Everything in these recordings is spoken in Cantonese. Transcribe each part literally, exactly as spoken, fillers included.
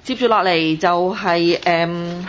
接住落嚟就係、是、誒、嗯、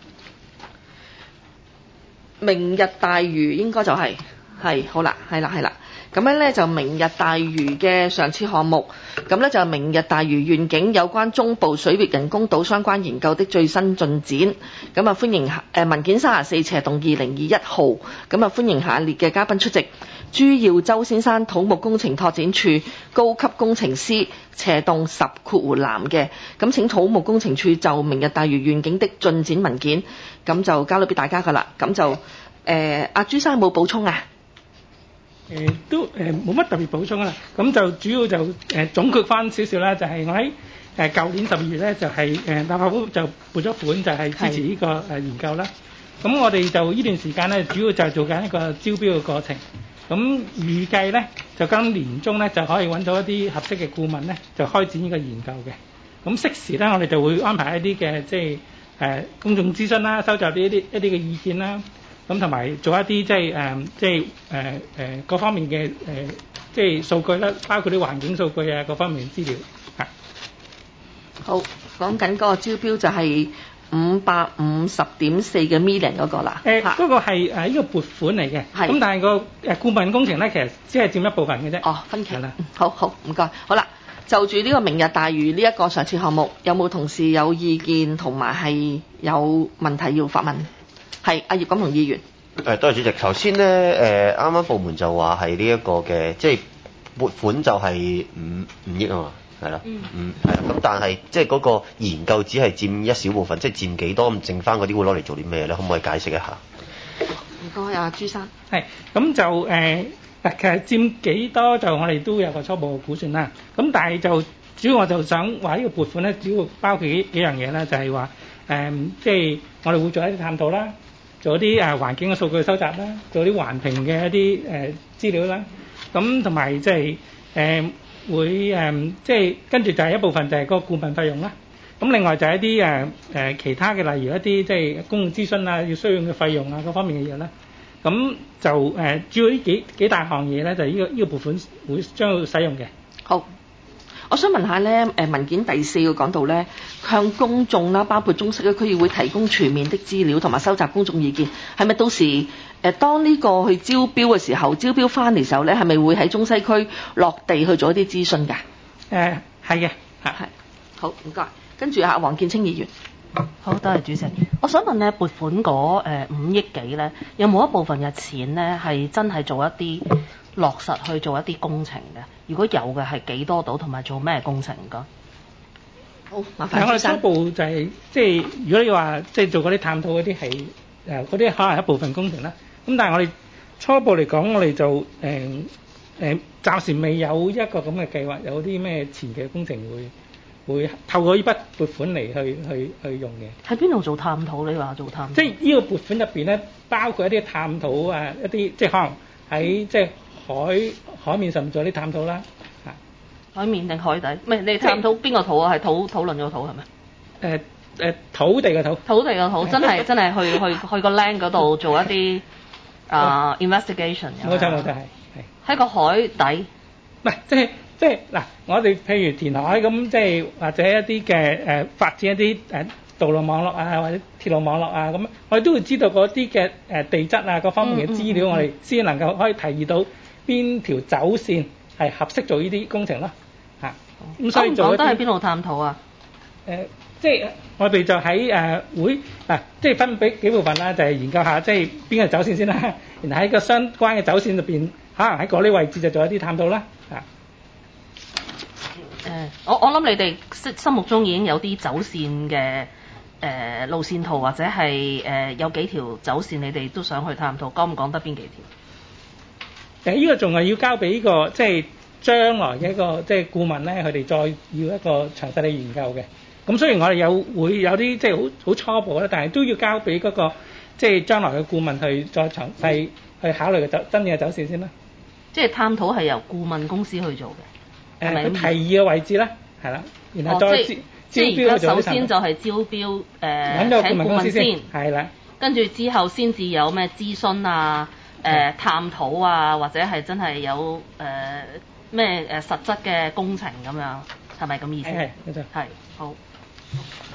明日大嶼應該就係、是、係好啦，係啦係啦。咁樣咧就明日大嶼嘅上次項目，咁咧就明日大嶼願景有關中部水域人工島相關研究的最新進展。咁啊歡迎誒文件三十四斜動二零二一號，咁啊歡迎下列嘅嘉賓出席：朱耀洲先生，土木工程拓展處高級工程師，斜動十括弧南嘅。咁請土木工程處就明日大嶼願景的進展文件，咁就交咗俾大家㗎啦。咁就誒阿朱生有冇補充啊？ 誒、呃、都誒冇乜特別補充啦，咁就主要就誒、呃、總括翻少少啦，就係、是、我喺誒舊年十二月咧，就係、是、誒、呃、立法會就撥咗款，就係支持呢個誒研究啦。咁我哋就呢段時間咧，主要就係做緊一個招標嘅過程。咁預計咧，就今年中咧就可以揾到一啲合適嘅顧問咧，就開展呢個研究嘅。咁適時咧，我哋就會安排一啲嘅即係誒、呃、公眾諮詢啦，收集啲一啲一啲嘅意見啦。咁同埋做一啲即係誒即係誒誒各方面嘅誒即係數據啦，包括啲環境數據啊，各方面資料嚇。 好，講緊嗰個招標就係五百五十點四嘅 million 嗰個啦。 誒嗰個係誒呢個撥款嚟嘅，咁但係個誒顧問工程咧，其實只係佔一部分嘅啫。 哦，分期啦。 嗯，好好唔該。好啦，就住呢個明日大嶼呢一個上次項目，有冇同事有意見同埋係有問題要發問？係阿葉錦龍議員。 誒，多謝主席。頭先咧，誒啱啱部門就話係呢一個嘅，即係撥款就係五五億啊嘛，係啦，嗯，係啦。咁但係即係嗰個研究只係佔一小部分，即係佔幾多？咁剩翻嗰啲會攞嚟做啲咩咧？可唔可以解釋一下？ 唔該啊，朱生。 係，咁就誒嗱、呃，其實佔幾多就我哋都有個初步嘅估算啦。咁但係就主要我就想話呢個撥款咧，主要包括幾幾樣嘢啦，就係話誒，即係我哋會做一啲探討啦。做啲誒環境嘅數據收集啦，做啲環評嘅一啲誒資料啦，咁同埋即係誒會誒即係跟住就係一部分就係個顧問費用啦。咁另外就係一啲誒誒其他嘅，例如一啲即係公共諮詢啊，要需要嘅費用啊，各方面嘅嘢啦。咁就誒主要呢幾幾大項嘢咧，就係呢個呢個撥款會將要使用嘅。 好。我想問下咧，誒文件第四個講到咧，向公眾啦，包括中西區區議會提供全面的資料同埋收集公眾意見，係咪到時誒當呢個去招標嘅時候，招標翻嚟嘅時候咧，係咪會喺中西區落地去做一啲諮詢㗎？ 誒係嘅，係係。好，唔該。跟住啊，黃建清議員。 好，多謝主席。我想問咧，撥款嗰誒五億幾咧，有冇一部分嘅錢咧係真係做一啲落實去做一啲工程嘅？如果有嘅係幾多度，同埋做咩工程㗎？ 好，麻煩我哋初步就係即係如果你話即係做嗰啲探討嗰啲係誒嗰啲可能係一部分工程啦。咁但係我哋初步嚟講，我哋就誒誒、呃、暫時未有一個咁嘅計劃，有啲咩前期工程會會透過呢筆撥款嚟去去去用嘅。 喺邊度做探討？你話做探討？ 即係呢個撥款入邊咧，包括一啲探討啊，一啲即係可能喺即係海海面上面做啲探討啦。嚇， 海面定海底？唔係你探討邊個土啊？係討討論個土係咪？ 誒誒土地嘅土。土地嘅土，真係真係去去去個 land 嗰度做一啲啊、uh, investigation。 冇錯冇錯係係。 喺個海底。 唔係即係。即係嗱，我哋譬如填海咁，即係或者一啲嘅誒發展一啲誒道路網絡啊，或者鐵路網絡啊，咁我哋都會知道嗰啲嘅誒地質啊各方面嘅資料，嗯嗯嗯、我哋先能夠可以提議到邊條走線係合適做呢啲工程咯嚇。咁、嗯、所以做一啲。講得喺邊度探討啊？誒、呃，即係我哋就喺誒、呃、會嗱、啊，即係分俾幾部分啦，就係、是、研究下即係邊個走線先啦，然後喺個相關嘅走線入邊，可能喺嗰啲位置就做一啲探討啦嚇。 誒、呃，我我諗你哋心心目中已經有啲走線嘅誒、呃、路線圖，或者係誒、呃、有幾條走線，你哋都想去探討，講唔講得邊幾條？誒、呃，呢、這個仲係要交俾呢、這個即係將來嘅一個即係顧問咧，佢哋再要一個詳細嘅研究嘅。咁雖然我哋有會有啲即係好好初步啦，但係都要交俾嗰、那個即係將來嘅顧問去再詳細去考慮嘅走真正嘅走線先啦。即係探討係由顧問公司去做嘅。誒、呃，佢提議嘅位置啦，係啦，然後再、哦、招招標就首先就係招標誒，請顧問先，係啦，跟住之後先至有咩諮詢啊、誒、呃、探討啊，或者係真係有誒咩誒實質嘅工程咁樣，係咪咁意思？係，冇錯，係好。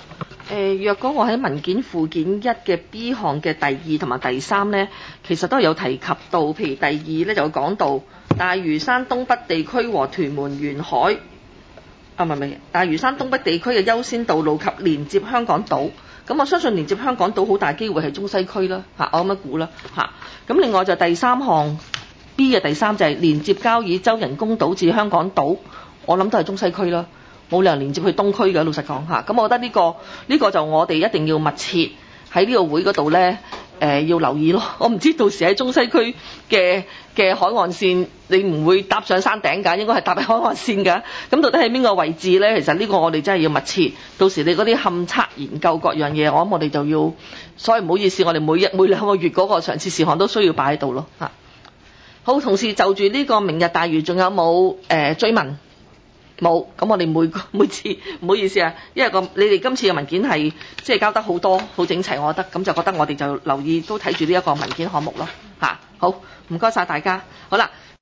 誒，若果我喺文件附件一嘅 B 項嘅第二同埋第三呢，其實都有提及到，譬如第二呢，就講到大嶼山東北地區和屯門沿海，啊唔係唔係，大嶼山東北地區嘅優先道路及連接香港島。咁我相信連接香港島好大機會係中西區啦，嚇我咁樣估啦，嚇。咁另外就第三項 B 嘅第三就係連接交椅洲人工島至香港島，我諗都係中西區啦。冇理由連接去東區嘅，老實講嚇。咁我覺得呢、呢個呢、呢個就我哋一定要密切喺呢個會嗰度呢，誒、呃、要留意咯。我唔知到時喺中西區嘅嘅海岸線，你唔會搭上山頂㗎，應該係搭喺海岸線㗎。咁到底喺邊個位置呢？其實呢個我哋真係要密切。到時你嗰啲勘測研究各樣嘢，我諗我哋就要。所以唔好意思，我哋每一每兩個月嗰個常設事項都需要擺喺度咯嚇。好，同時就住呢個明日大嶼，仲有冇誒、呃、追問？冇，咁我哋每個每次唔好意思啊，因為個你哋今次嘅文件係即係交得好多好整齊，我覺得咁就覺得我哋就留意都睇住呢一個文件項目咯嚇。好，唔該晒大家，好啦。